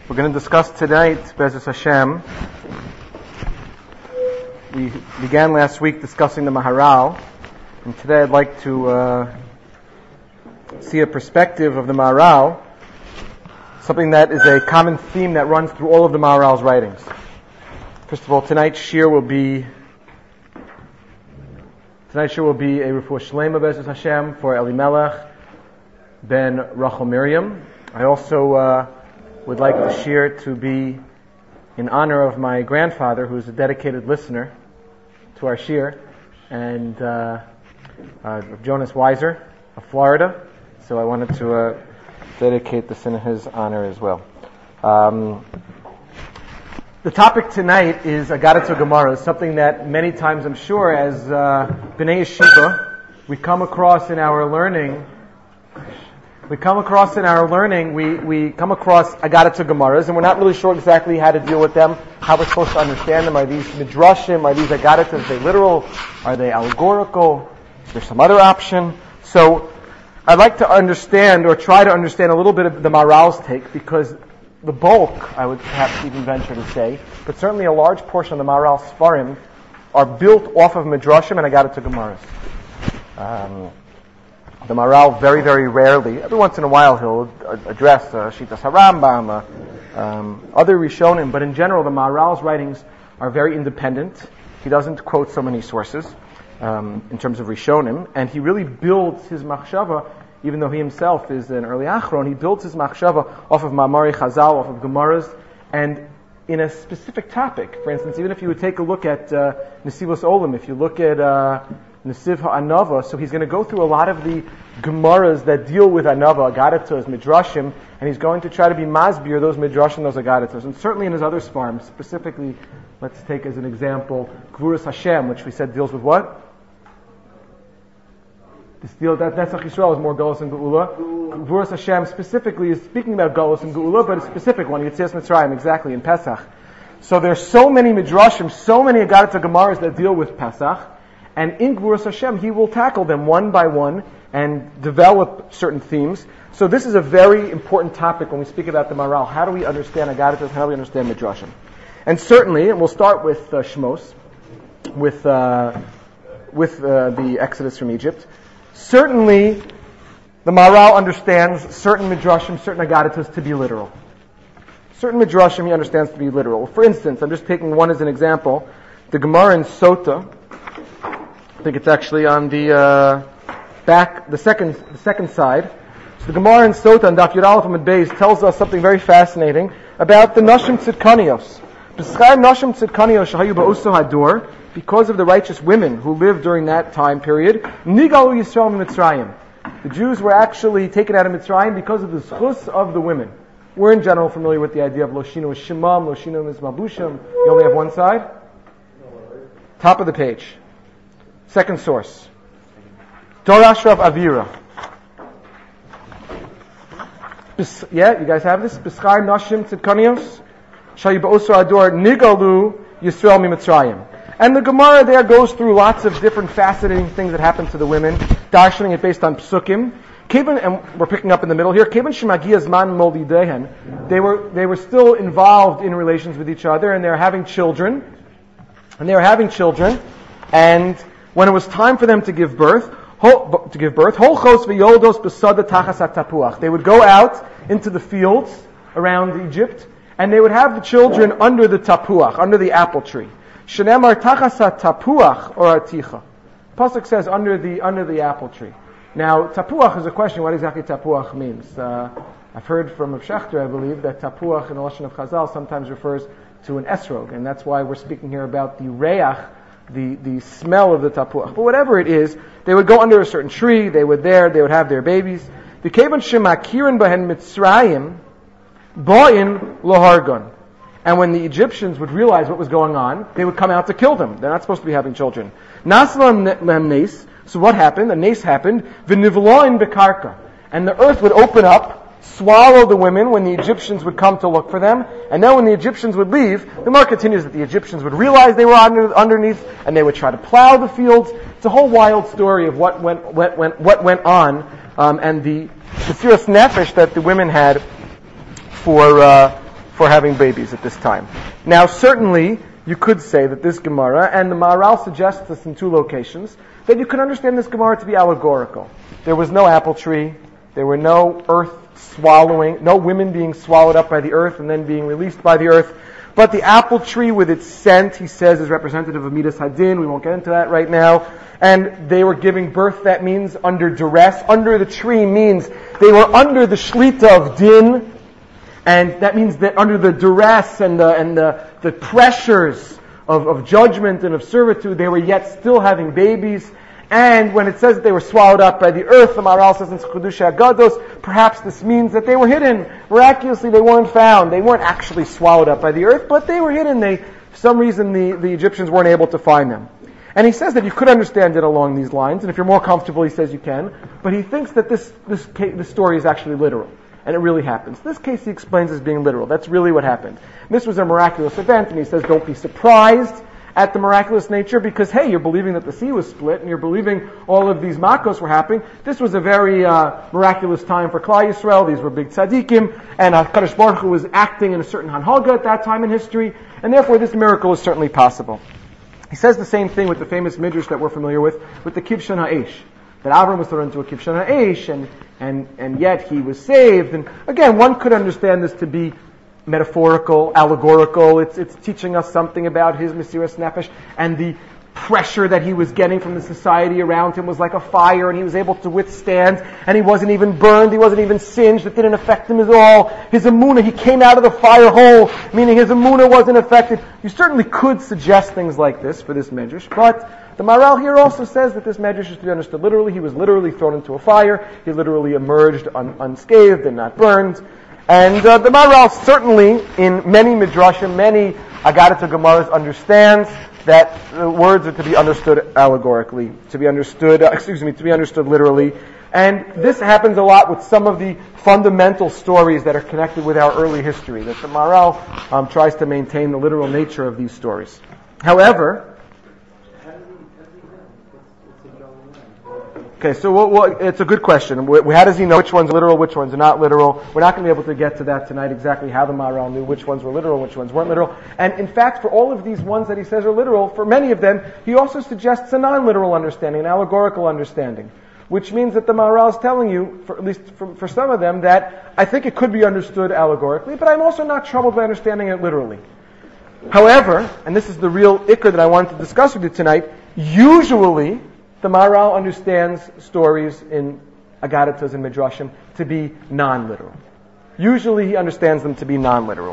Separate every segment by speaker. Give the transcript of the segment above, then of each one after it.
Speaker 1: We're going to discuss tonight, Be'ezus Hashem. We began last week discussing the Maharal, and today I'd like to see a perspective of the Maharal, something that is a common theme that runs through all of the Maharal's writings. First of all, tonight's shir will be a Refuah Shlema Be'ezus Hashem for Elimelech ben Rachel Miriam. I also would like the shir to be in honor of my grandfather, who is a dedicated listener to our shir, and Jonas Weiser of Florida. So I wanted to dedicate this in his honor as well. The topic tonight is Agadah Gemara, something that many times I'm sure as B'nai Yeshiva we come across in our learning. We come across Agadah Gemaras, and we're not really sure exactly how to deal with them, how we're supposed to understand them. Are these midrashim? Are these Agadah? Are they literal? Are they allegorical? Is there some other option? So I'd like to understand, or try to understand a little bit of the Maharal's take, because the bulk, I would perhaps even venture to say, but certainly a large portion of the Maharal's Sfarim are built off of midrashim and Agadah Gemaras. The Maharal very, very rarely, every once in a while, he'll address Shitas HaRambam, other Rishonim, but in general, the Maharal's writings are very independent. He doesn't quote so many sources in terms of Rishonim, and he really builds his machshava, even though he himself is an early Achron, he builds his machshava off of Ma'amari Chazal, off of Gemaras, and in a specific topic. For instance, even if you would take a look at Nesivos Olam, if you look at Nesiv HaAnava, so he's going to go through a lot of the Gemaras that deal with Anava, Agadatos, Midrashim, and he's going to try to be Masbir, those Midrashim, those Agadatos. And certainly in his other Sfarms, specifically, let's take as an example, Gvuras Hashem, which we said deals with what? Netzach Yisrael is more Golus and Geula. Gvuras Hashem specifically is speaking about Golus and Geula, but a specific one, Yetzias Mitzrayim, exactly, in Pesach. So there's so many Midrashim, so many Agadah Gemaras that deal with Pesach, and in Gvuras Hashem, he will tackle them one by one and develop certain themes. So this is a very important topic when we speak about the Maharal. How do we understand Agadah? How do we understand Midrashim? And certainly, and we'll start with Shmos, with the Exodus from Egypt. Certainly, the Maharal understands certain Midrashim, certain Agadah to be literal. Certain Midrashim he understands to be literal. For instance, I'm just taking one as an example. The Gemara in Sota, I think it's actually on the back, the second side. So the Gemara in Sota and Daf Yud Aleph Amud Beis tells us something very fascinating about the Nashim Tzidkanios. B'schar Nashim Tzidkanios shahayu ba'uso hador, because of the righteous women who lived during that time period, Nigalu Yisrael Mitzrayim. The Jews were actually taken out of Mitzrayim because of the schus of the women. We're in general familiar with the idea of Loshinu is Shemam, Loshinu is Mabushim. You only have one side? Top of the page. Second source. Dorash Rav Avira. Yeah, you guys have this? B'schar Nashim Tzidkanios shahayu ba'uso hador Nigalu Yisrael Mitzrayim. And the Gemara there goes through lots of different fascinating things that happen to the women, darshaning it based on psukim. And we're picking up in the middle here. They were still involved in relations with each other, and they were having children. And when it was time for them to give birth, they would go out into the fields around Egypt, and they would have the children under the tapuach, under the apple tree. Shenemar tachasa tapuach or aticha. Pasuk says under the apple tree. Now, tapuach is a question. What exactly tapuach means? I've heard from Rav Shechter, I believe, that tapuach in the Lashon of Chazal sometimes refers to an esrog, and that's why we're speaking here about the reach, the smell of the tapuach. But whatever it is, they would go under a certain tree. They would have their babies. The kevan shemakirin bahen Mitzrayim ba'in lohargon. And when the Egyptians would realize what was going on, they would come out to kill them. They're not supposed to be having children. Naslam nes. So what happened? The nes happened. V'nivloin bekarka. And the earth would open up, swallow the women when the Egyptians would come to look for them. And then when the Egyptians would leave, the Gemara continues that the Egyptians would realize they were underneath, and they would try to plow the fields. It's a whole wild story of what went on, and the serious nefesh that the women had for for having babies at this time. Now, certainly, you could say that this Gemara, and the Maharal suggests this in two locations, that you could understand this Gemara to be allegorical. There was no apple tree, there were no earth swallowing, no women being swallowed up by the earth and then being released by the earth. But the apple tree with its scent, he says, is representative of Midas Hadin. We won't get into that right now. And they were giving birth, that means under duress. Under the tree means they were under the shlita of din. And that means that under the duress and the pressures of judgment and of servitude, they were yet still having babies. And when it says that they were swallowed up by the earth, the Maharal says in Chiddushei Agados, perhaps this means that they were hidden. Miraculously, they weren't found. They weren't actually swallowed up by the earth, but they were hidden. For some reason, the Egyptians weren't able to find them. And he says that you could understand it along these lines, and if you're more comfortable, he says you can. But he thinks that this story is actually literal, and it really happens. This case he explains as being literal. That's really what happened. This was a miraculous event, and he says don't be surprised at the miraculous nature, because hey, you're believing that the sea was split, and you're believing all of these makos were happening. This was a very miraculous time for Klal Yisrael. These were big tzaddikim, and HaKadosh Baruch Hu was acting in a certain hanhaga at that time in history, and therefore this miracle is certainly possible. He says the same thing with the famous midrash that we're familiar with the Kibshan HaEsh, that Avram was thrown into a Kibshan HaEsh, and yet he was saved. And again, one could understand this to be metaphorical, allegorical. It's teaching us something about his Mesiras Nefesh, and the pressure that he was getting from the society around him was like a fire, and he was able to withstand, and he wasn't even burned, he wasn't even singed, it didn't affect him at all. His emunah, he came out of the fire hole, meaning his emunah wasn't affected. You certainly could suggest things like this for this medrash, but the Maharal here also says that this medrash is to be understood literally. He was literally thrown into a fire, he literally emerged unscathed and not burned. And the Maharal certainly, in many midrashim, many Agadah Gemaras, understands that the words are to be understood allegorically, to be understood literally. And this happens a lot with some of the fundamental stories that are connected with our early history, that the Maharal tries to maintain the literal nature of these stories. However, okay, so it's a good question. How does he know which ones are literal, which ones are not literal? We're not going to be able to get to that tonight, exactly how the Maharal knew which ones were literal, which ones weren't literal. And in fact, for all of these ones that he says are literal, for many of them, he also suggests a non-literal understanding, an allegorical understanding. Which means that the Maharal is telling you, at least for some of them, that I think it could be understood allegorically, but I'm also not troubled by understanding it literally. However, and this is the real ikr that I wanted to discuss with you tonight, usually the Maharal understands stories in Agadah and Midrashim to be non-literal. Usually he understands them to be non-literal.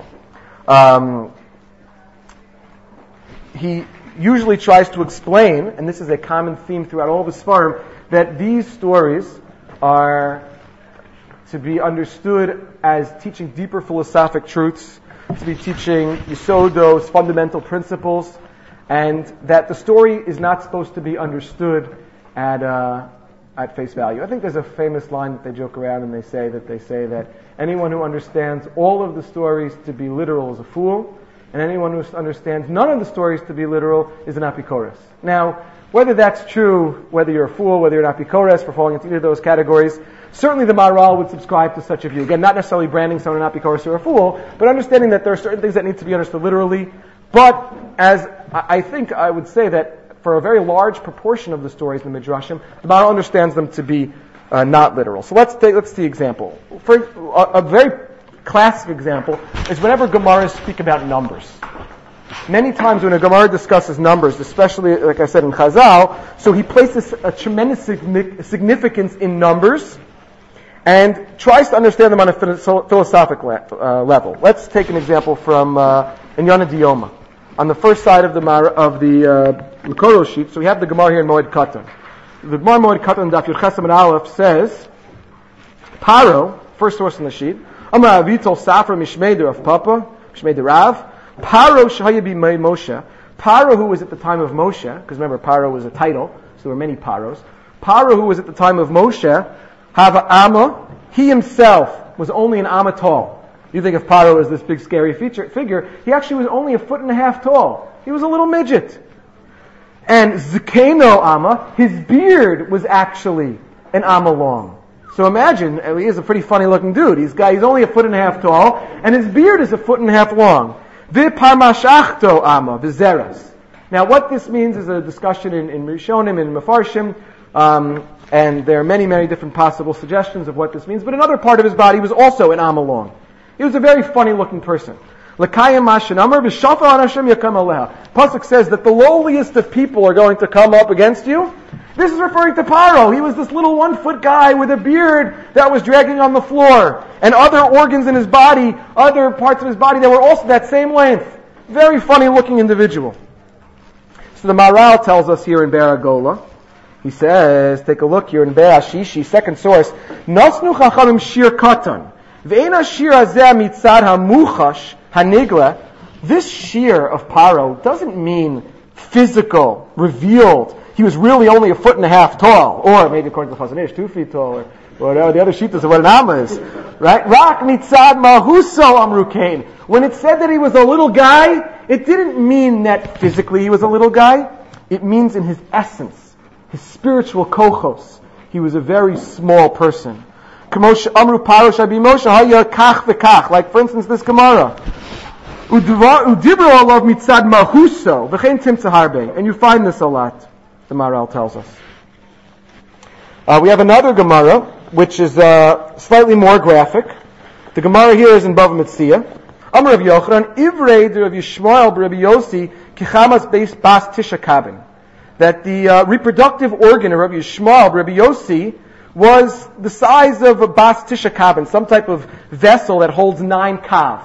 Speaker 1: He usually tries to explain, and this is a common theme throughout all of his Sfarim, that these stories are to be understood as teaching deeper philosophic truths, to be teaching Yisodos, fundamental principles, and that the story is not supposed to be understood at face value. I think there's a famous line that they joke around and they say that anyone who understands all of the stories to be literal is a fool, and anyone who understands none of the stories to be literal is an apikoros. Now, whether that's true, whether you're a fool, whether you're an apikoros, for falling into either of those categories, certainly the Maharal would subscribe to such a view. Again, not necessarily branding someone an apikoros or a fool, but understanding that there are certain things that need to be understood literally. But as I think I would say that for a very large proportion of the stories in the Midrashim, the Maharal understands them to be not literal. So let's see example. For a very classic example is whenever Gemaras speak about numbers. Many times when a Gemara discusses numbers, especially, like I said, in Chazal, so he places a tremendous significance in numbers and tries to understand them on a philosophic level. Let's take an example from Inyana Diyoma. On the first side of the Makoro sheet, so we have the Gemara here in Moed Katan. The Gemara Moed Katan, Daf Yud Ches Amud Aleph says, Paro, first source in the sheet, Amar Avitol Safra Mishmei de Rav Papa, Mishmei de Rav, Paro Shahaya B'mei Moshe, Paro who was at the time of Moshe, because remember Paro was a title, so there were many Paros. Paro who was at the time of Moshe, Hava Amma, he himself was only an Amma tall. You think of Paro as this big scary figure, he actually was only 1.5 feet tall. He was a little midget. And Zikeno Amma, his beard was actually an Amma long. So imagine, he is a pretty funny looking dude. He's only 1.5 feet tall, and his beard is 1.5 feet long. V'parmashachto ama, v'zeras. Now what this means is a discussion in Rishonim and Mefarshim, and there are many, many different possible suggestions of what this means, but another part of his body was also an amma long. He was a very funny looking person. Pasuk says that the lowliest of people are going to come up against you. This is referring to Paro. He was this little 1 foot guy with a beard that was dragging on the floor, and other organs in his body, other parts of his body that were also that same length. Very funny looking individual. So the Maharal tells us here in Baragola, he says, take a look here in Be'ashishi, second source, Nasnu chachamim shir katan, ve'ena shir hazeh mitzad hamuchash hanigla. This shear of Paro doesn't mean physical, revealed. He was really only 1.5 feet tall, or maybe according to the Chazon Ish, 2 feet tall, or whatever the other shittas of what an amma is. Right? Rak mitzad mahuso amrukain. When it said that he was a little guy, it didn't mean that physically he was a little guy. It means in his essence, his spiritual kochos. He was a very small person. Like for instance this Gemara. And you find this a lot, the Maharal tells us. We have another Gemara, which is slightly more graphic. The Gemara here is in Bava Metzia. Amar Rav Yochanan, Ivrei de Rav Yishmael b'Rabi Yossi kichamas beis bas tisha kabin. That the reproductive organ of Rav Yishmael b'Rabi Yossi was the size of a bas tisha kabin, some type of vessel that holds 9 kav.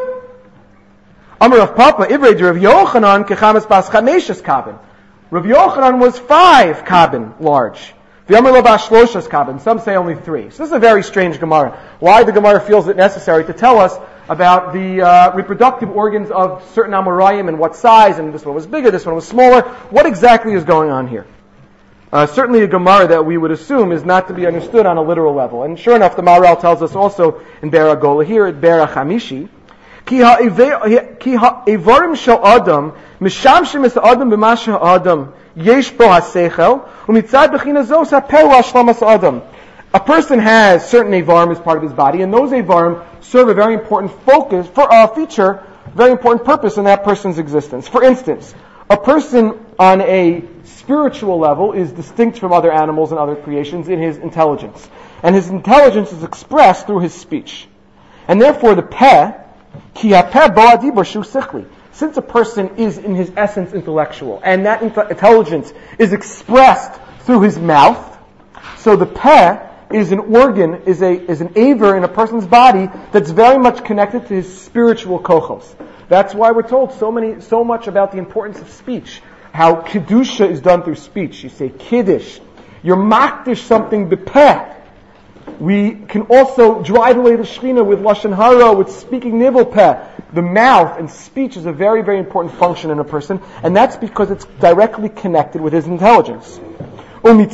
Speaker 1: Amar Rav Papa, Ivrei de Rav Yochanan kichamas bas chameshes kabin. Rav Yochanan was 5 kabin large. Some say only 3. So this is a very strange Gemara. Why the Gemara feels it necessary to tell us about the reproductive organs of certain Amoraim and what size, and this one was bigger, this one was smaller. What exactly is going on here? Certainly a Gemara that we would assume is not to be understood on a literal level. And sure enough, the Maharal tells us also in Baragola, here at Berach Hamishi, Ki ha'evarim shel Adam, mishamshim es Adam b'masha Adam, yesh bo ha'seichel, u'mitzad b'china zos ha'peru ha'shlamas Adam. A person has certain Evarim as part of his body, and those Evarim serve a very important feature, very important purpose in that person's existence. For instance, a person on a spiritual level is distinct from other animals and other creations in his intelligence. And his intelligence is expressed through his speech. And therefore the peh, ki ha'peh bo ha'dibur shu sichli. Since a person is in his essence intellectual, and that intelligence is expressed through his mouth, so the peh is an organ, is an aver in a person's body that's very much connected to his spiritual kochos. That's why we're told so much about the importance of speech. How kedusha is done through speech. You say kiddush. You're makdish something bepeh. We can also drive away the Shekhinah with lashon hara, with speaking nivel peh. The mouth and speech is a very, very important function in a person, and that's because it's directly connected with his intelligence. And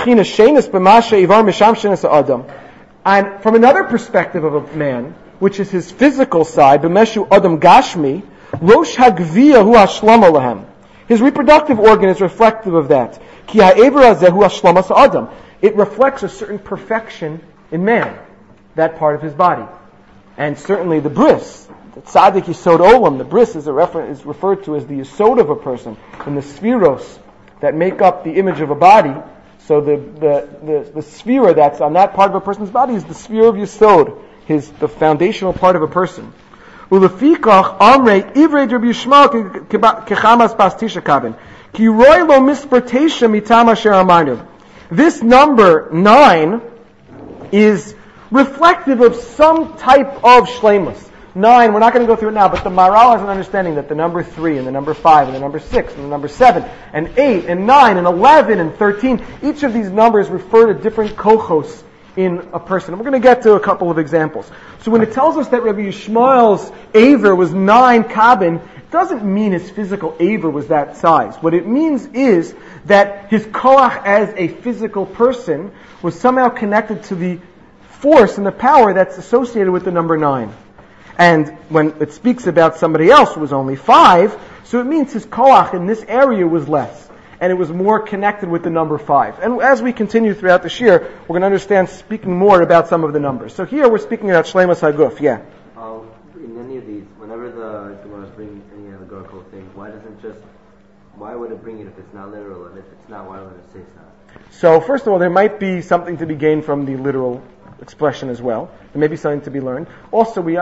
Speaker 1: from another perspective of a man, which is his physical side, b'meshu adam gashmi, rosh hagviya hu hashlama lahem. His reproductive organ is reflective of that. Ki ha'ever hazeh hu hashlamas adam. It reflects a certain perfection in man, that part of his body. And certainly the bris, the tzaddik yisod olam, the bris is referred to as the yisod of a person, and the spheros that make up the image of a body. So the sphere that's on that part of a person's body is the sphere of Yisod, the foundational part of a person. Ulefikach amrei ivrei Rabbi Yishmael kechamas bas tisha kabin ki roi lo mispertesha mitam asher amarnu. This number 9 is reflective of some type of shleimus. 9, we're not going to go through it now, but the Maharal has an understanding that the number 3 and the number 5 and the number 6 and the number 7 and 8 and 9 and 11 and 13, each of these numbers refer to different kochos in a person. And we're going to get to a couple of examples. So when it tells us that Rabbi Yishmael's aver was 9 kabin, it doesn't mean his physical aver was that size. What it means is that his koach as a physical person was somehow connected to the force and the power that's associated with the number 9. And when it speaks about somebody else who was only 5, so it means his koach in this area was less. and it was more connected with the number 5. And as we continue throughout the shir, we're going to understand speaking more about some of the numbers. So here we're speaking about Shleimus Haguf, yeah.
Speaker 2: In any of these, whenever the Gemara is bringing any allegorical thing, why would it bring it if it's not literal, and if it's not, why would it say so?
Speaker 1: So first of all, there might be something to be gained from the literal expression as well. There may be something to be learned. Also, we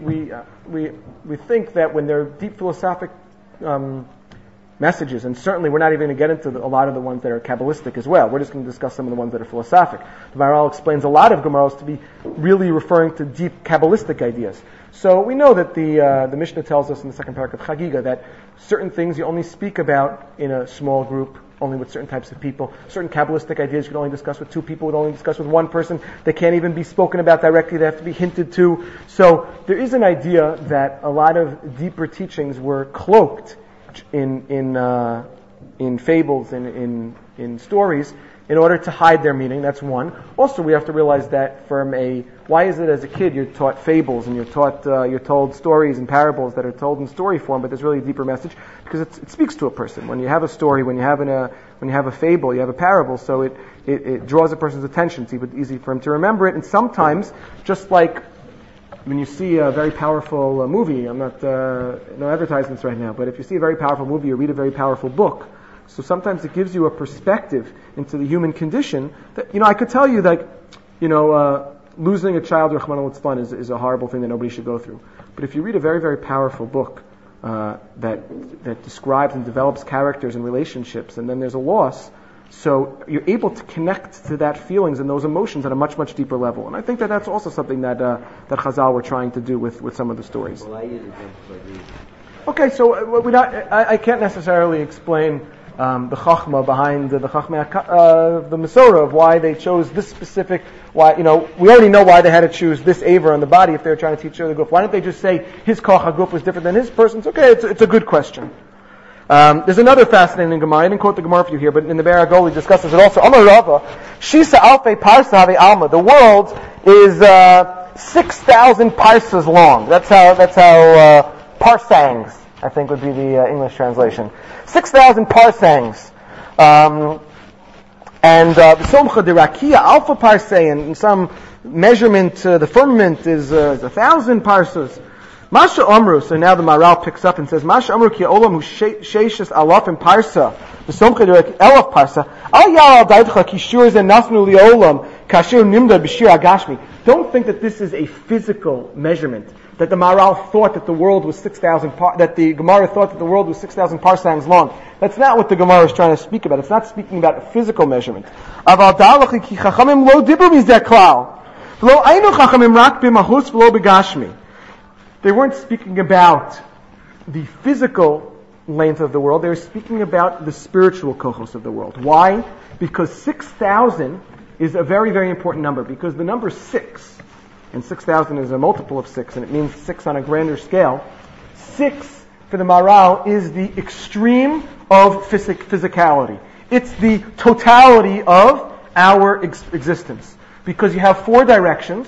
Speaker 1: think that when there are deep philosophic messages, and certainly we're not even going to get into a lot of the ones that are Kabbalistic as well. We're just going to discuss some of the ones that are philosophic. The Maharal explains a lot of Gemaros to be really referring to deep Kabbalistic ideas. So we know that the Mishnah tells us in the second paragraph of Chagiga that certain things you only speak about in a small group, only with certain types of people. Certain Kabbalistic ideas you can only discuss with 2 people, would only discuss with 1 person. They can't even be spoken about directly, they have to be hinted to. So there is an idea that a lot of deeper teachings were cloaked in fables, in stories, in order to hide their meaning. That's one. Also, we have to realize that why is it as a kid you're taught fables and you're told stories and parables that are told in story form, but there's really a deeper message because it speaks to a person. When you have a story, when you have a fable, you have a parable, so it draws a person's attention. It's easy for him to remember it. And sometimes, just like when you see a very powerful movie, I'm not no advertisements right now, but if you see a very powerful movie or read a very powerful book, so sometimes it gives you a perspective into the human condition that, I could tell you that, losing a child, Rahman al-Itzlan, is a horrible thing that nobody should go through. But if you read a very, very powerful book that describes and develops characters and relationships, and then there's a loss, so you're able to connect to that feelings and those emotions at a much, much deeper level. And I think that that's also something that Chazal were trying to do with some of the stories.
Speaker 2: Well, I use examples like these.
Speaker 1: Okay, so I can't necessarily explain the chachma behind the chachma the Masorah of why they chose this specific. Why we already know why they had to choose this aver on the body if they were trying to teach the guf. Why didn't they just say his koch haguf was different than his person's? Okay, it's a good question. There's another fascinating Gemara. I didn't quote the Gemara for you here, but in the Be'er Agoli discusses it also. Amar Rava, Shisa Alfei Parsa Have Alma. The world is 6,000 parsas long. That's how parsangs, I think, would be the English translation. 6,000 parsangs. And the Somcha de Rakia Alpha Parsay, and some measurement, the firmament is 1,000 parsas. Masha Amru, so now the Maharal picks up and says, Masha Amru ki olam hu sheishes alafim parsa, the Somcha de Rakia elaf parsa, al yar al daidcha ki shur zen nasnu li olam, kasher nimda b'shir agashmi. Don't think that this is a physical measurement. That the Maharal thought that the world was 6,000 that the Gemara thought that the world was 6,000 parsangs long. That's not what the Gemara is trying to speak about. It's not speaking about a physical measurement. Aval da'alachi ki chachamim lo dibru mizeh klal. V'lo aynu chachamim rak b'mahus v'lo b'gashmi. They weren't speaking about the physical length of the world. They were speaking about the spiritual kochos of the world. Why? Because 6,000 is a very, very important number. Because the number 6, and 6,000 is a multiple of 6, and it means 6 on a grander scale. 6, for the Maharal, is the extreme of physicality. It's the totality of our existence. Because you have 4 directions.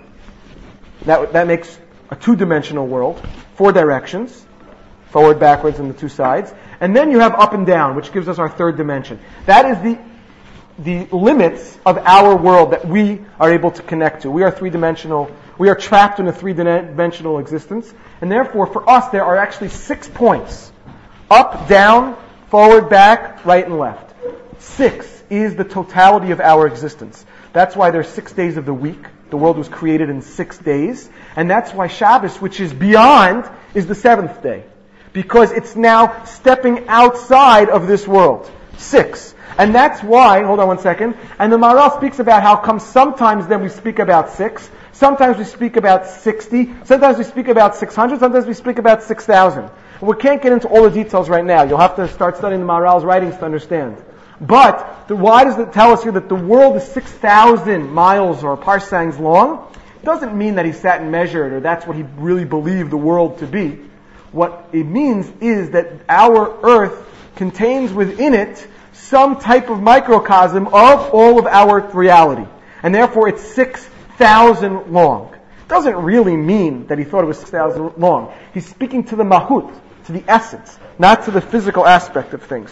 Speaker 1: That makes a 2-dimensional world. 4 directions. Forward, backwards, and the 2 sides. And then you have up and down, which gives us our 3rd dimension. That is the limits of our world that we are able to connect to. We are 3-dimensional. We are trapped in a 3-dimensional existence. And therefore, for us, there are actually 6 points. Up, down, forward, back, right, and left. 6 is the totality of our existence. That's why there's 6 days of the week. The world was created in 6 days. And that's why Shabbos, which is beyond, is the 7th day. Because it's now stepping outside of this world. 6. And that's why, hold on one second, and the Maharal speaks about how come sometimes then we speak about 6, sometimes we speak about 60, sometimes we speak about 600, sometimes we speak about 6,000. We can't get into all the details right now. You'll have to start studying the Maharal's writings to understand. But why does it tell us here that the world is 6,000 miles or parsangs long? It doesn't mean that he sat and measured or that's what he really believed the world to be. What it means is that our earth contains within it some type of microcosm of all of our reality. And therefore it's 6,000 long. It doesn't really mean that he thought it was 6,000 long. He's speaking to the mahut, to the essence, not to the physical aspect of things.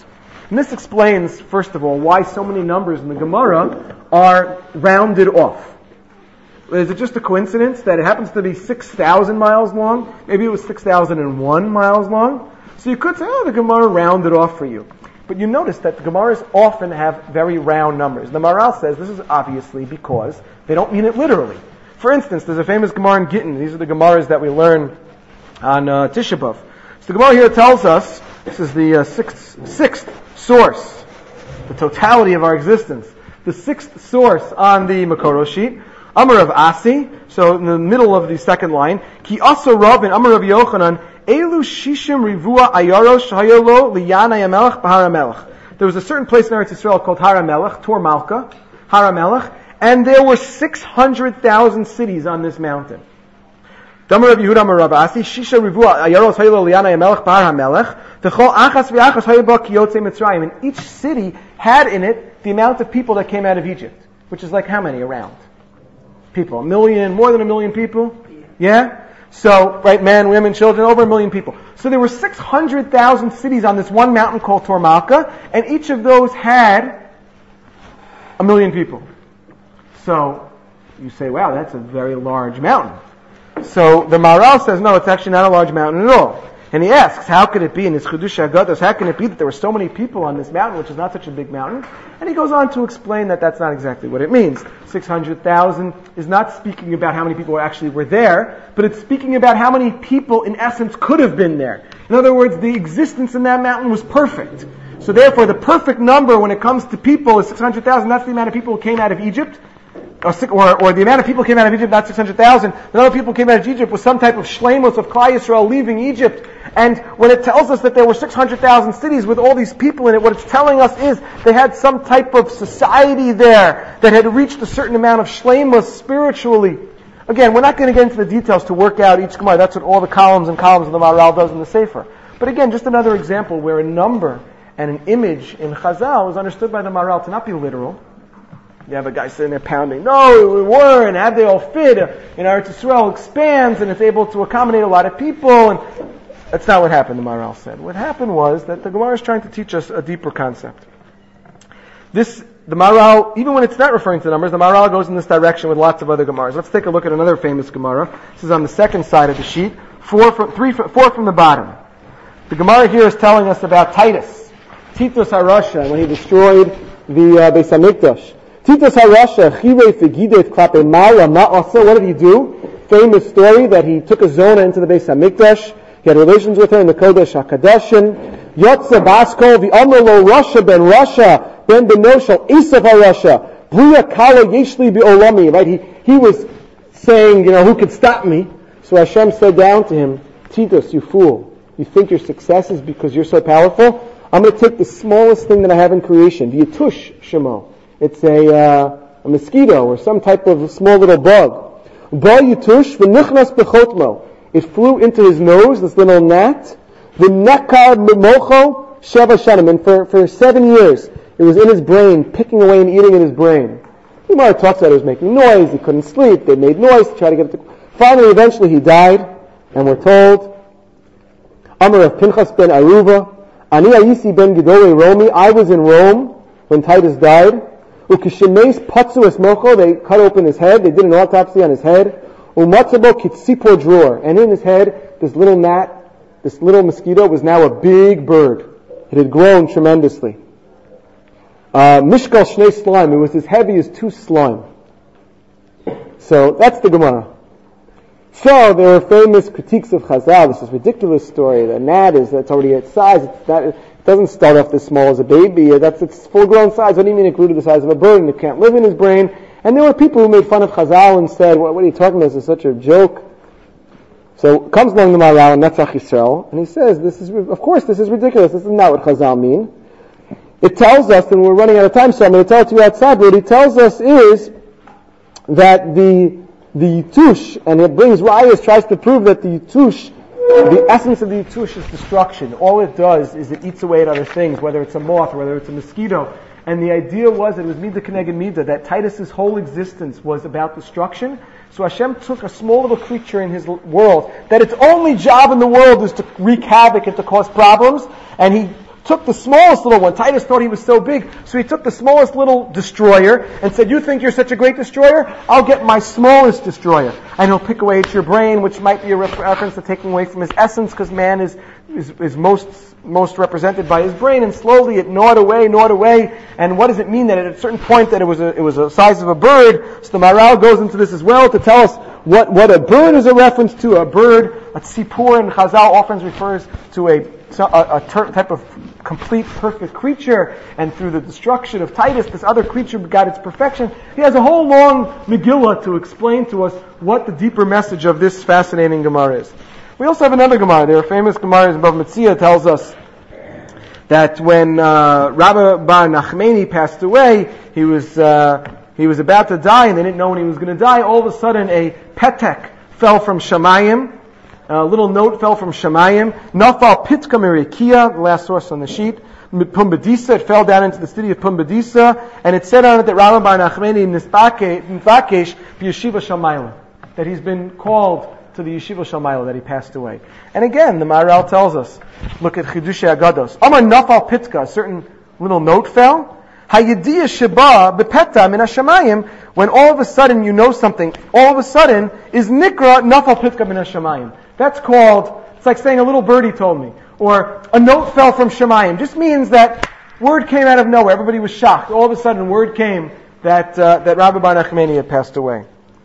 Speaker 1: And this explains, first of all, why so many numbers in the Gemara are rounded off. Is it just a coincidence that it happens to be 6,000 miles long? Maybe it was 6,001 miles long. So you could say, the Gemara rounded off for you. But you notice that the Gemaras often have very round numbers. The Maharal says this is obviously because they don't mean it literally. For instance, there's a famous Gemara in Gittin. These are the Gemaras that we learn on Tisha B'Av. So the Gemara here tells us, this is the sixth source, the totality of our existence. The sixth source on the Makoro sheet. Amar of Asi, so in the middle of the second line, Ki Asa Rav and Amar of Yochanan, Elu Shishim Rivua Ayaros Hayolo Liyana Yamelech Bahar HaMelech. There was a certain place in Eretz Yisrael called Har HaMelech, Tor Malka, Har HaMelech, and there were 600,000 cities on this mountain. Damar of Yehuda Amar Rav Asi, Shisha Rivua Ayaros Hayolo Liyana Yamelech Bahar HaMelech, Techol Achas V'Achas Hayaba Kiyotze Mitzrayim. And each city had in it the amount of people that came out of Egypt, which is like how many around? People, 1 million, more than 1 million people? Yeah? So, right, men, women, children, over 1 million people. So there were 600,000 cities on this one mountain called Tor Malka, and each of those had 1 million people. So, you say, wow, that's a very large mountain. So, the Maharal says, no, it's actually not a large mountain at all. And he asks, how could it be in his Chidush HaGados, how can it be that there were so many people on this mountain, which is not such a big mountain? And he goes on to explain that that's not exactly what it means. 600,000 is not speaking about how many people actually were there, but it's speaking about how many people, in essence, could have been there. In other words, the existence in that mountain was perfect. So therefore, the perfect number when it comes to people is 600,000. That's the amount of people who came out of Egypt. Or the amount of people came out of Egypt, not 600,000. The number of people came out of Egypt was some type of shleimus of Klal Yisrael leaving Egypt. And when it tells us that there were 600,000 cities with all these people in it, what it's telling us is they had some type of society there that had reached a certain amount of shleimus spiritually. Again, we're not going to get into the details to work out each Gemara. That's what all the columns and columns of the Maharal does in the Sefer. But again, just another example where a number and an image in Chazal is understood by the Maharal to not be literal. You have a guy sitting there pounding, no, we weren't, how'd they all fit? Eretz Yisrael expands and it's able to accommodate a lot of people. And that's not what happened, the Maharal said. What happened was that the Gemara is trying to teach us a deeper concept. The Maharal, even when it's not referring to numbers, the Maharal goes in this direction with lots of other Gemaras. Let's take a look at another famous Gemara. This is on the second side of the sheet, four from the bottom. The Gemara here is telling us about Titus HaRasha, when he destroyed the Beis HaMikdash. Titus HaRasha, Chirei Fegidet Klape Mara Ma'asa. What did he do? Famous story that he took a zona into the Beis HaMikdash. He had relations with her in the Kodesh HaKadashim. Yotze Basko, V'Amr Lo Rasha Ben Rasha, Ben Benoshel, Esav HaRasha, Bria Kala Yeshli Bi'olami. Right? He was saying, who could stop me? So Hashem said down to him, Titus, you fool. You think your success is because you're so powerful? I'm going to take the smallest thing that I have in creation, the Yitush Shemo. It's a mosquito or some type of small little bug. Ba Yitush v'nichnas b'chotmo. It flew into his nose, this little gnat. V'nekar b'mocho sheva shanim. And for 7 years, it was in his brain, picking away and eating in his brain. The Gemara talks about it was making noise, he couldn't sleep, they made noise to try to get it to... Finally, eventually he died, and we're told, Amar of Pinchas ben Aruva, Ani Ayisi ben Gedolei Romi, I was in Rome when Titus died. Ukishemes patzu es mocho, they cut open his head, they did an autopsy on his head. Umatzabo kitzipor drawer, and in his head, this little gnat, this little mosquito was now a big bird. It had grown tremendously. Mishkal shnei slime, it was as heavy as 2 slime. So that's the Gemara. So there are famous critiques of Chazal. This is a ridiculous story. The gnat that's already at size. It doesn't start off this small as a baby. It's full-grown size. What do you mean it grew to the size of a bird and it can't live in his brain? And there were people who made fun of Chazal and said, what are you talking about? This is such a joke. So comes along the Maharal in Netzach Yisrael, and he says, of course this is ridiculous. This is not what Chazal mean. It tells us, and we're running out of time, so I'm going to tell it to you outside, but what it tells us is that the Yitush, and it brings Rayas, tries to prove that the Yitush, the essence of the Yitush is destruction. All it does is it eats away at other things, whether it's a moth or whether it's a mosquito. And the idea was that it was Midah Keneged Midah, that Titus's whole existence was about destruction. So Hashem took a small little creature in his world, that its only job in the world is to wreak havoc and to cause problems, and he took the smallest little one. Titus thought he was so big, so he took the smallest little destroyer and said, you think you're such a great destroyer? I'll get my smallest destroyer. And he'll pick away at your brain, which might be a reference to taking away from his essence, because man is most represented by his brain, and slowly it gnawed away. And what does it mean that at a certain point that it was a size of a bird? So the Maharal goes into this as well to tell us what a bird is a reference to. A bird, a tzipur in Chazal often refers to a type of complete, perfect creature, and through the destruction of Titus, this other creature got its perfection. He has a whole long Megillah to explain to us what the deeper message of this fascinating Gemara is. We also have another Gemara. There are famous Gemaras. Bava Metzia tells us that when Rabbi Bar Nachmani passed away, he was about to die, and they didn't know when he was going to die. All of a sudden, a petek fell from Shamayim. A little note fell from Shamayim. Nafal Pitka Mirikia, the last source on the sheet. Pumbedisa, it fell down into the city of Pumbedisa, and it said on it that Rabbi Bar Nachmani Nifakesh B'Yeshiva Shamayim, that he's been called to the Yeshiva Shalmaila, that he passed away. And again, the Maharal tells us, look at Chidushei Agados. Amar Nafal Pitka, a certain little note fell. Hayediyah Sheba Bepeta Min HaShamayim, when all of a sudden you know something, all of a sudden is Nikra Nafal Pitka Min HaShamayim. That's called, it's like saying a little birdie told me, or a note fell from Shamayim. Just means that word came out of nowhere. Everybody was shocked. All of a sudden word came that Rabbi Bar Nachmani had passed away.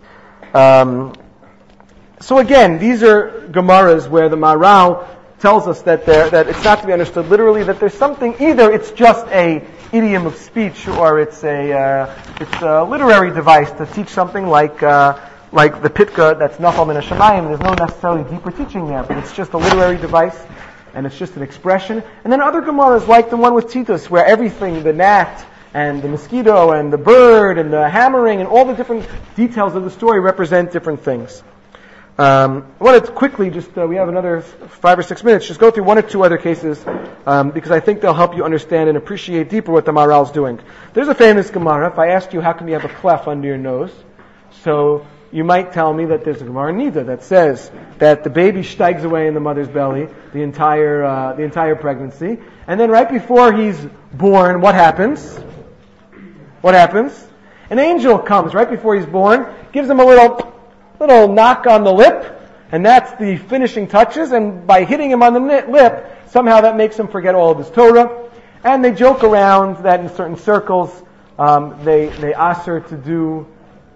Speaker 1: So again, these are Gemaras where the Maharal tells us that it's not to be understood literally, that there's something, either it's just a idiom of speech, or it's a literary device to teach something like the Pitka that's Nafal Min HaShamayim. There's no necessarily deeper teaching there, but it's just a literary device, and it's just an expression. And then other Gemaras, like the one with Titus, where everything, the gnat, and the mosquito, and the bird, and the hammering, and all the different details of the story represent different things. I want to quickly we have another 5 or 6 minutes, just go through one or two other cases, because I think they'll help you understand and appreciate deeper what the Maharal is doing. There's a famous Gemara. If I asked you, how come you have a clef under your nose? So you might tell me that there's a Gemara in Nida that says that the baby steigs away in the mother's belly the entire pregnancy, and then right before he's born, what happens? An angel comes right before he's born, gives him a little knock on the lip, and that's the finishing touches, and by hitting him on the lip, somehow that makes him forget all of his Torah. And they joke around that in certain circles, they ask her to do,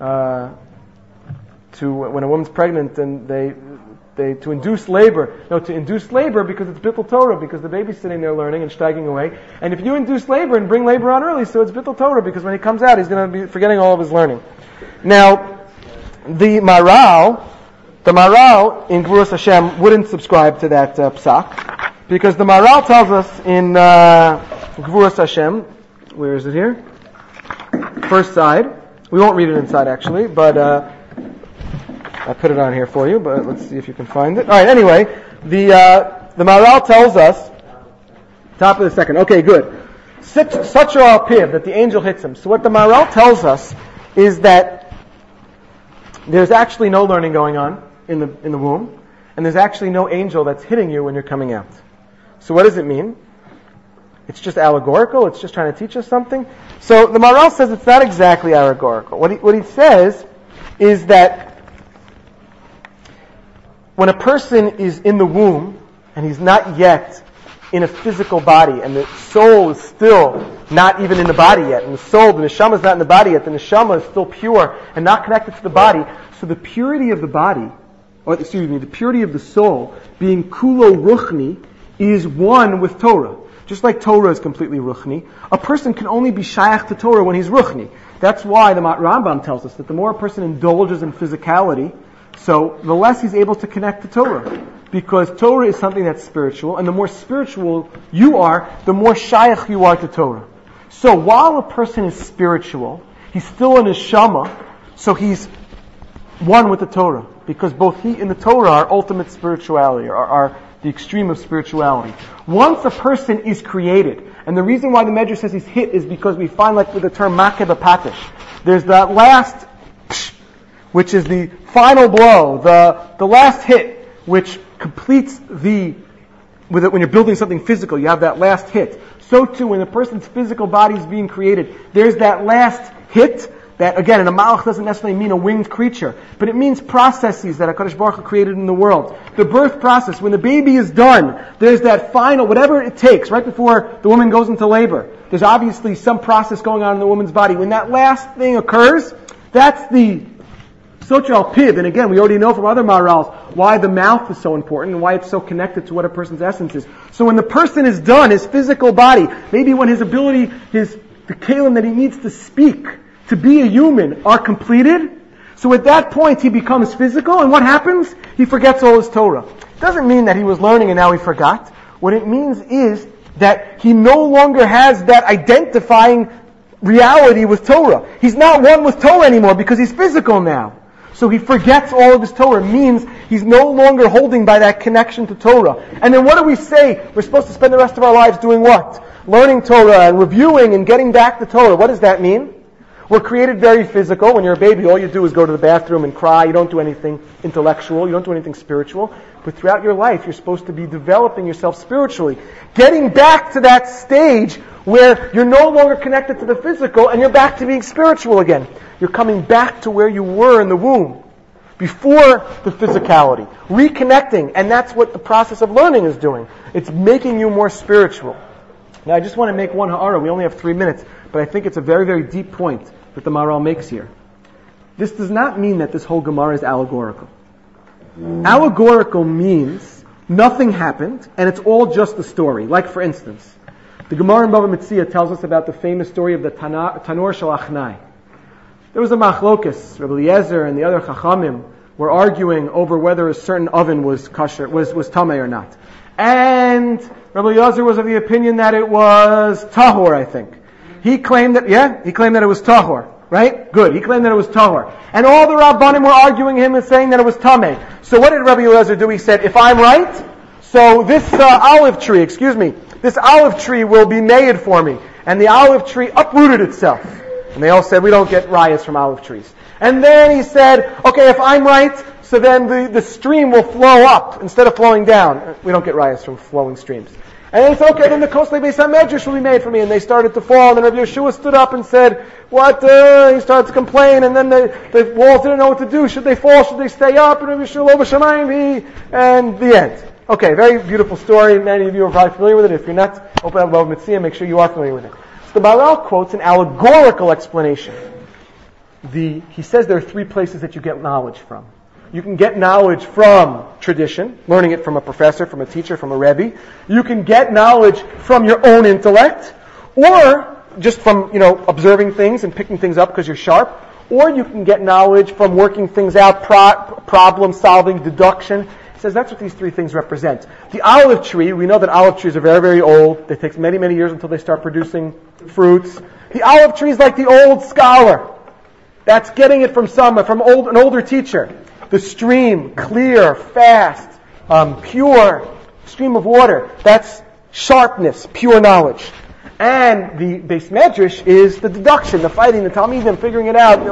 Speaker 1: when a woman's pregnant, and to induce labor because it's Bittul Torah, because the baby's sitting there learning and steiging away. And if you induce labor and bring labor on early, so it's Bittul Torah, because when he comes out, he's going to be forgetting all of his learning. Now, the Maharal in Gvuras Hashem wouldn't subscribe to that psak, because the Maharal tells us in Gvuras Hashem, where is it here? First side. We won't read it inside actually, but I put it on here for you, but let's see if you can find it. Alright, anyway, the Maharal tells us, top of the second, okay, good. Such al piv, that the angel hits him. So what the Maharal tells us is that there's actually no learning going on in the womb, and there's actually no angel that's hitting you when you're coming out. So what does it mean? It's just allegorical. It's just trying to teach us something. So the Maharal says it's not exactly allegorical. What he says is that when a person is in the womb and he's not yet in a physical body, and the soul is still not even in the body yet, and the neshama is not in the body yet, the neshama is still pure and not connected to the body, so the purity of the body, the purity of the soul, being kulo ruchni, is one with Torah. Just like Torah is completely ruchni, a person can only be shayach to Torah when he's ruchni. That's why the Rambam tells us that the more a person indulges in physicality, so the less he's able to connect to Torah. Because Torah is something that's spiritual, and the more spiritual you are, the more shayach you are to Torah. So while a person is spiritual, he's still a neshama, so he's one with the Torah. Because both he and the Torah are ultimate spirituality, are the extreme of spirituality. Once a person is created, and the reason why the Medrash says he's hit is because we find, like with the term makeh b'patish, there's that last, which is the final blow, the last hit, which completes the when you're building something physical, you have that last hit. So too, when a person's physical body is being created, there's that last hit that, again, in a malach doesn't necessarily mean a winged creature, but it means processes that HaKadosh Baruch Hu created in the world. The birth process, when the baby is done, there's that final, whatever it takes, right before the woman goes into labor. There's obviously some process going on in the woman's body. When that last thing occurs, that's the Socher al Piv, and again, we already know from other Maharals why the mouth is so important and why it's so connected to what a person's essence is. So when the person is done, his physical body, maybe when his ability, the kalim that he needs to speak, to be a human, are completed, so at that point he becomes physical, and what happens? He forgets all his Torah. It doesn't mean that he was learning and now he forgot. What it means is that he no longer has that identifying reality with Torah. He's not one with Torah anymore because he's physical now. So he forgets all of his Torah. It means he's no longer holding by that connection to Torah. And then what do we say? We're supposed to spend the rest of our lives doing what? Learning Torah and reviewing and getting back to Torah. What does that mean? We're created very physical. When you're a baby, all you do is go to the bathroom and cry. You don't do anything intellectual. You don't do anything spiritual. But throughout your life, you're supposed to be developing yourself spiritually. Getting back to that stage where you're no longer connected to the physical and you're back to being spiritual again. You're coming back to where you were in the womb, before the physicality. Reconnecting, and that's what the process of learning is doing. It's making you more spiritual. Now I just want to make one ha'ara. We only have 3 minutes, but I think it's a very, very deep point that the Maharal makes here. This does not mean that this whole Gemara is allegorical. Allegorical means nothing happened, and it's all just a story. Like, for instance, the Gemara in Bava Metzia tells us about the famous story of the Tanur Shel Achnai. There was a machlokas. Rabbi Eliezer and the other Chachamim were arguing over whether a certain oven was kosher, was tamei or not. And Rabbi Eliezer was of the opinion that it was tahor, I think. He claimed that it was tahor. Right? Good. He claimed that it was tahor. And all the Rabbanim were arguing him and saying that it was tamei. So what did Rabbi Eliezer do? He said, if I'm right, so this olive tree will be made for me. And the olive tree uprooted itself. And they all said, we don't get rayas from olive trees. And then he said, okay, if I'm right, so then the stream will flow up instead of flowing down. We don't get rayas from flowing streams. And then he said, okay, then the Kosle Beis HaMedrash will be made for me. And they started to fall. And then Rabbi Yeshua stood up and said, what? He started to complain. And then the walls didn't know what to do. Should they fall? Should they stay up? And Rabbi Yeshua, Lo B'Shamayim, and the end. Okay, very beautiful story. Many of you are probably familiar with it. If you're not, open up Bava Metzia, make sure you are familiar with it. So the Maharal quotes an allegorical explanation. He says there are 3 places that you get knowledge from. You can get knowledge from tradition, learning it from a professor, from a teacher, from a rebbe. You can get knowledge from your own intellect, or just from, observing things and picking things up because you're sharp. Or you can get knowledge from working things out, problem solving, deduction. He says that's what these 3 things represent. The olive tree, we know that olive trees are very, very old. It takes many, many years until they start producing fruits. The olive tree is like the old scholar. That's getting it from an older teacher. The stream, clear, fast, pure stream of water. That's sharpness, pure knowledge. And the Beis Medrash is the deduction, the fighting, the Talmidim, figuring it out.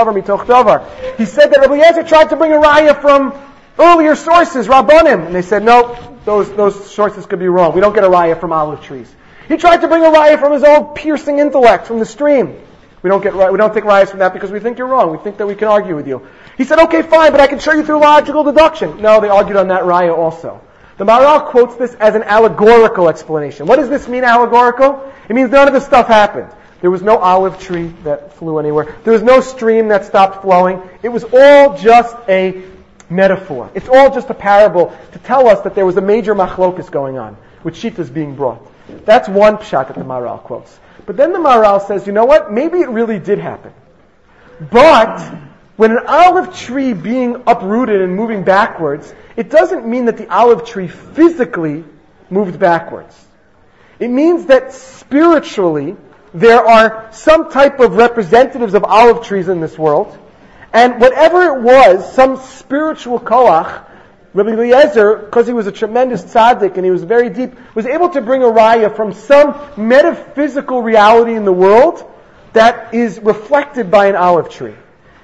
Speaker 1: He said that Rabbi Eliezer tried to bring a raya from earlier sources, Rabbanim, and they said, no, those sources could be wrong. We don't get a raya from olive trees. He tried to bring a raya from his own piercing intellect, from the stream. We don't take rayas from that because we think you're wrong. We think that we can argue with you. He said, okay, fine, but I can show you through logical deduction. No, they argued on that raya also. The Maharal quotes this as an allegorical explanation. What does this mean, allegorical? It means none of this stuff happened. There was no olive tree that flew anywhere. There was no stream that stopped flowing. It was all just a metaphor. It's all just a parable to tell us that there was a major machlokus going on, with shitas being brought. That's one pshat that the Maharal quotes. But then the Maharal says, you know what? Maybe it really did happen. But when an olive tree being uprooted and moving backwards, it doesn't mean that the olive tree physically moved backwards. It means that spiritually there are some type of representatives of olive trees in this world, and whatever it was, some spiritual koach, Rabbi Eliezer, because he was a tremendous tzaddik and he was very deep, was able to bring a raya from some metaphysical reality in the world that is reflected by an olive tree.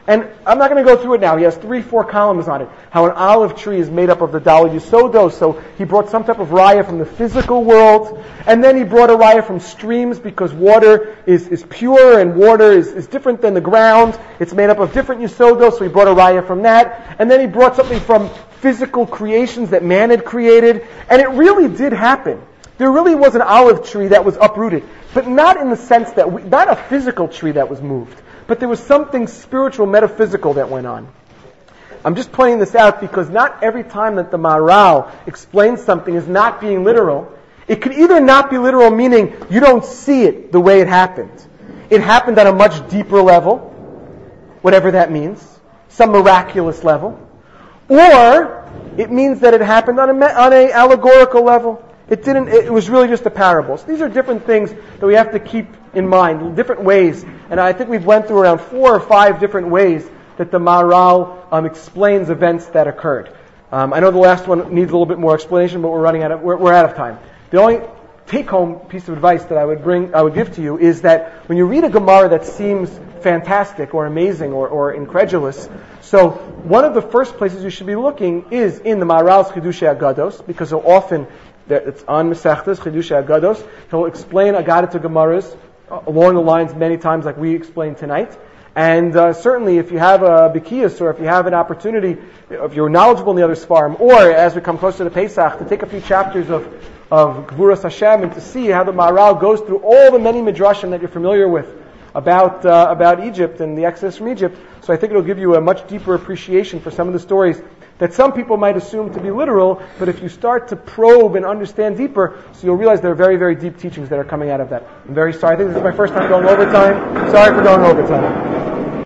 Speaker 1: And I'm not going to go through it now. He has 3-4 columns on it. How an olive tree is made up of the Daled Yisodos. So he brought some type of raya from the physical world. And then he brought a raya from streams because water is pure and water is different than the ground. It's made up of different Yisodos. So he brought a raya from that. And then he brought something from physical creations that man had created. And it really did happen. There really was an olive tree that was uprooted. But not in the sense that, not a physical tree that was moved. But there was something spiritual, metaphysical that went on. I'm just pointing this out because not every time that the Maharal explains something is not being literal. It could either not be literal, meaning you don't see it the way it happened. It happened at a much deeper level, whatever that means, some miraculous level. Or it means that it happened on a allegorical level. It was really just a parable. So these are different things that we have to keep in mind, different ways. And I think we've went through around 4 or 5 different ways that the Maharal explains events that occurred. I know the last one needs a little bit more explanation, but we're out of time. The only take-home piece of advice that I would give to you is that when you read a Gemara that seems fantastic or amazing or incredulous, so one of the first places you should be looking is in the Maharal's Chidushei Agados, because so often it's on Masechtas, Chidushei Agados. He'll explain Agadita Gemaras along the lines many times like we explained tonight. And certainly if you have a Bikiyas or if you have an opportunity, if you're knowledgeable in the other Sfarim, or as we come closer to Pesach, to take a few chapters of Gvuras Hashem and to see how the Maharal goes through all the many midrashim that you're familiar with about Egypt and the Exodus from Egypt. So I think it'll give you a much deeper appreciation for some of the stories that some people might assume to be literal, but if you start to probe and understand deeper, so you'll realize there are very, very deep teachings that are coming out of that. I'm very sorry. I think this is my first time going overtime. Sorry for going overtime.